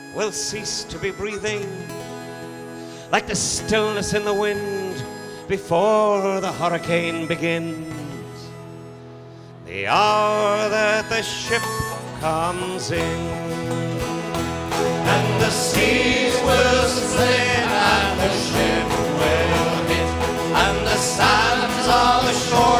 will cease to be breathing, like the stillness in the wind before the hurricane begins. The hour that the ship comes in, and the seas will split and the ship will hit, and the sands of the shore